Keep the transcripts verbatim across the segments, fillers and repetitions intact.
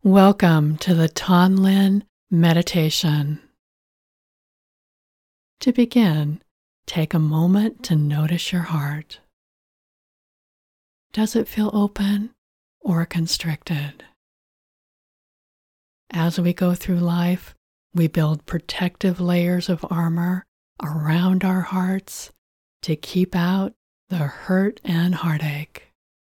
Welcome to the Tanlin Meditation. To begin, take a moment to notice your heart. Does it feel open or constricted? As we go through life, we build protective layers of armor around our hearts to keep out the hurt and heartache.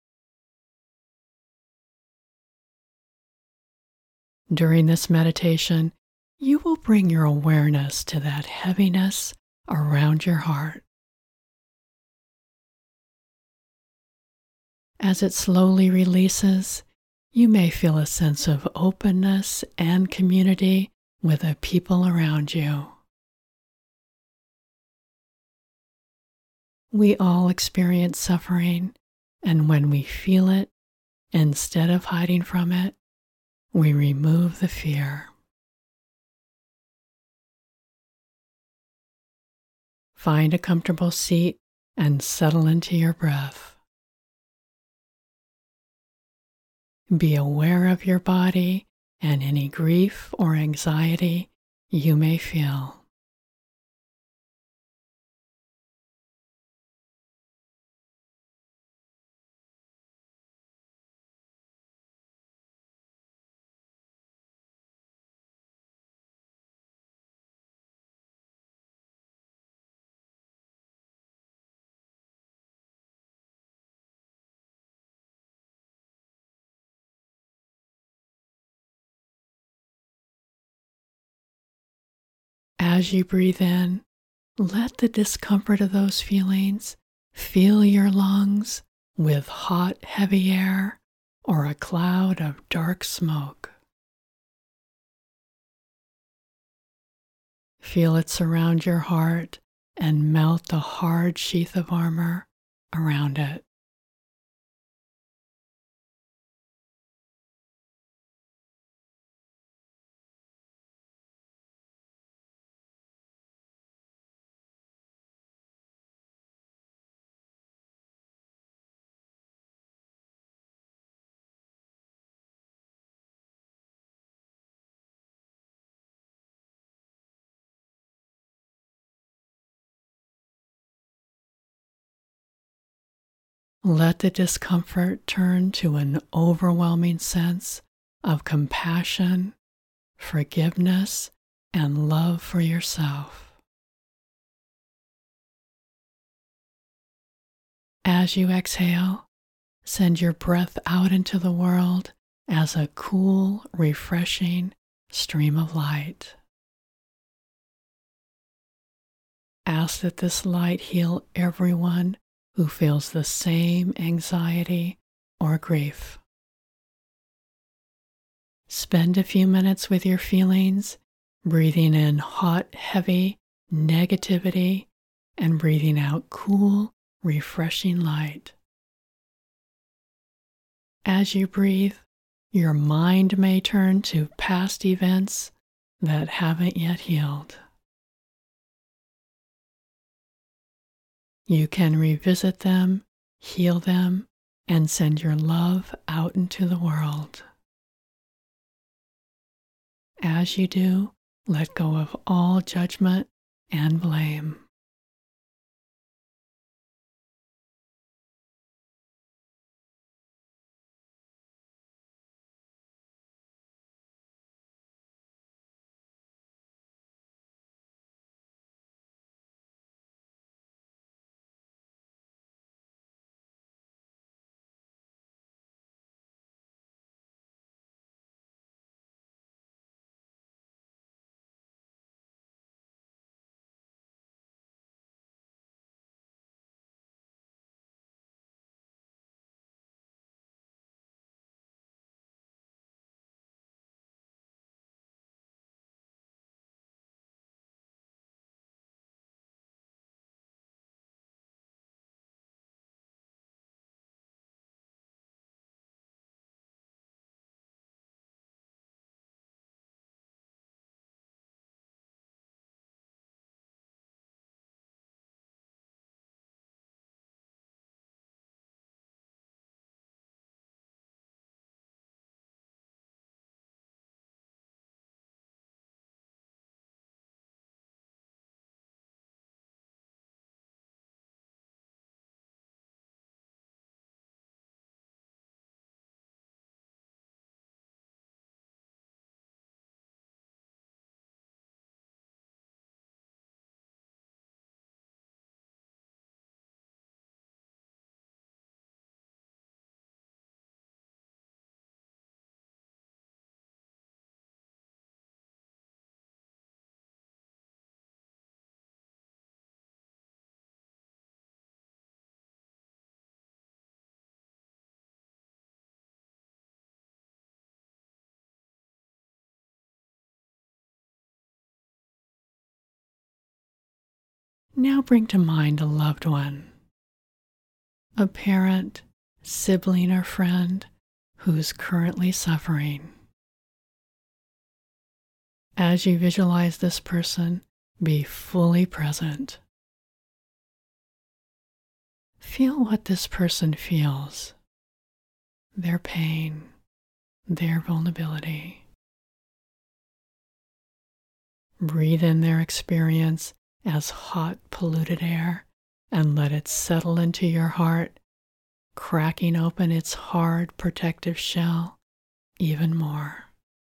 During this meditation, you will bring your awareness to that heaviness around your heart. As it slowly releases, you may feel a sense of openness and community with the people around you. We all experience suffering, and when we feel it, instead of hiding from it, we remove the fear. Find a comfortable seat and settle into your breath. Be aware of your body and any grief or anxiety you may feel. As you breathe in, let the discomfort of those feelings fill your lungs with hot, heavy air or a cloud of dark smoke. Feel it surround your heart and melt the hard sheath of armor around it. Let the discomfort turn to an overwhelming sense of compassion, forgiveness, and love for yourself. As you exhale, send your breath out into the world as a cool, refreshing stream of light. Ask that this light heal everyone who feels the same anxiety or grief. Spend a few minutes with your feelings, breathing in hot, heavy negativity and breathing out cool, refreshing light. As you breathe, your mind may turn to past events that haven't yet healed. You can revisit them, heal them, and send your love out into the world. As you do, let go of all judgment and blame. Now bring to mind a loved one, a parent, sibling, or friend who's currently suffering. As you visualize this person, be fully present. Feel what this person feels, their pain, their vulnerability. Breathe in their experience as hot, polluted air and let it settle into your heart, cracking open its hard, protective shell even more.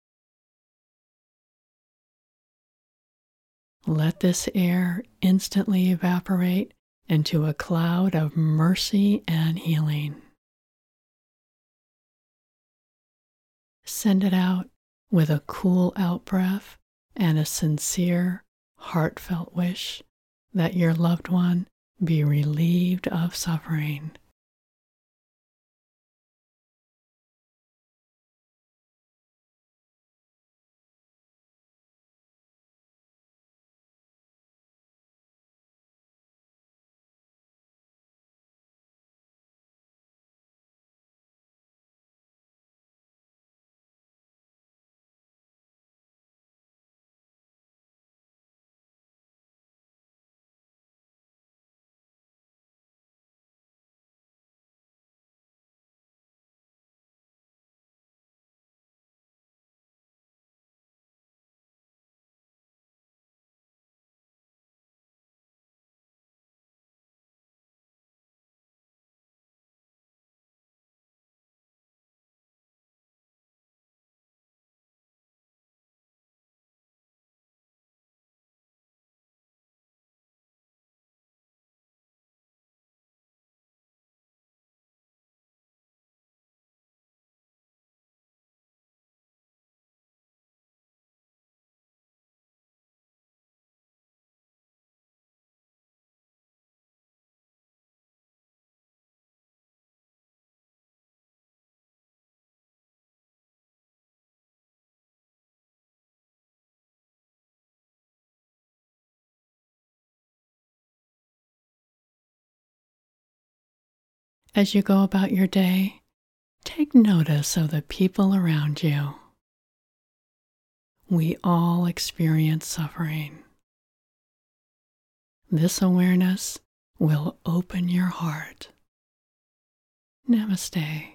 Let this air instantly evaporate into a cloud of mercy and healing. Send it out with a cool out-breath and a sincere, heartfelt wish that your loved one be relieved of suffering. As you go about your day, take notice of the people around you. We all experience suffering. This awareness will open your heart. Namaste.